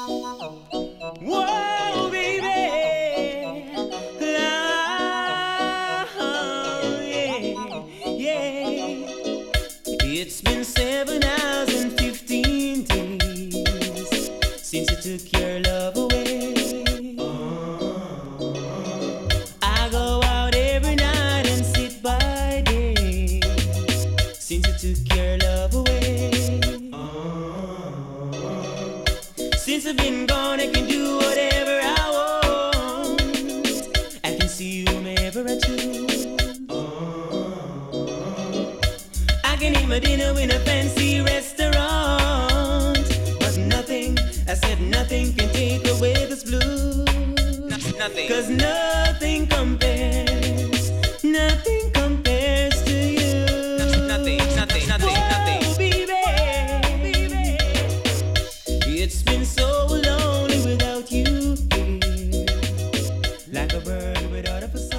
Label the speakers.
Speaker 1: Whoa, baby. Oh, yeah, yeah. It's been 7 hours and 15 days since you took your love away. I go out every night and sit by day since you took your love away. Since I've been gone, I can do whatever I want. I can see you whenever I choose. I can eat my dinner in a fancy restaurant, but nothing, I said nothing can take away this blues.
Speaker 2: Nothing.
Speaker 1: 'Cause nothing compares to you.
Speaker 2: Nothing.
Speaker 1: Whoa, baby. It's been so lonely without you here, like a bird without a